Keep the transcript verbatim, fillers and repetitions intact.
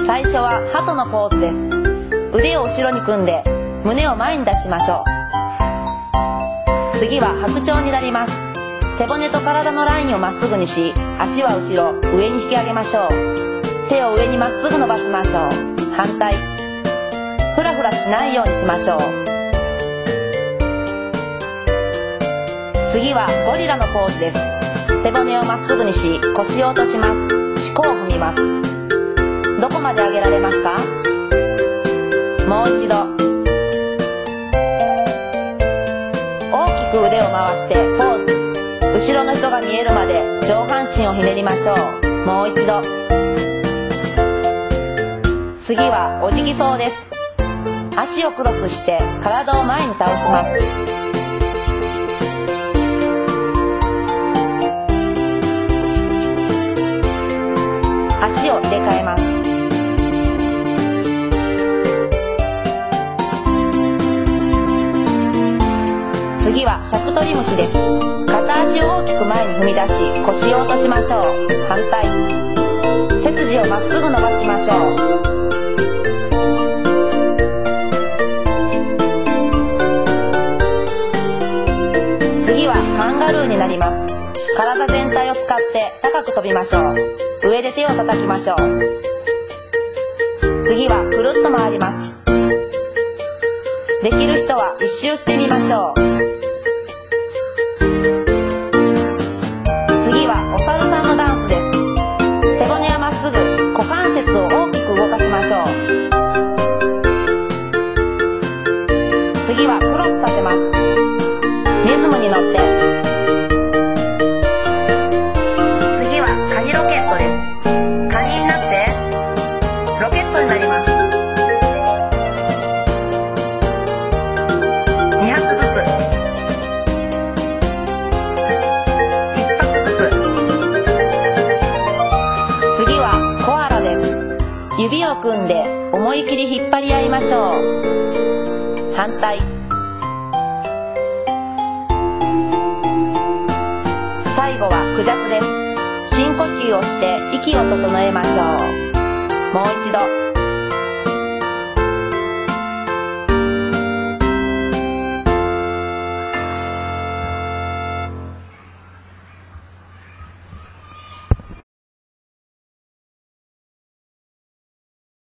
最初は鳩のポーズです。腕を後ろに組んで胸を前に出しましょう。次は白鳥になります。背骨と体のラインをまっすぐにし、足は後ろ、上に引き上げましょう。手を上にまっすぐ伸ばしましょう。反対。ふらふらしないようにしましょう。次はゴリラのポーズです。背骨をまっすぐにし、腰を落とします。四股を踏みます。どこまで上げられますか？もう一度。大きく腕を回してポーズ。後ろの人が見えるまで上半身をひねりましょう。もう一度。次はお辞儀走です。足をクロスして体を前に倒します。足を入れ替えます。次はしゃくとり虫です。片足を大きく前に踏み出し、腰を落としましょう。反対。背筋をまっすぐ伸ばしましょう。次はカンガルーになります。体全体を使って高く飛びましょう。上で手を叩きましょう。次はくるっと回ります。できる人は一周してみましょう。次はお猿さんのダンスです。背骨はまっすぐ、股関節を大きく動かしましょう。次はクロスさせます。リズムに乗って。次はカニロケットです。カニになってロケットになります。にはくずつ、いっぱくずつ。次はコアラです。指を組んで思い切り引っ張り合いましょう。反対。最後はクジャクです。深呼吸をして息を整えましょう。もう一度。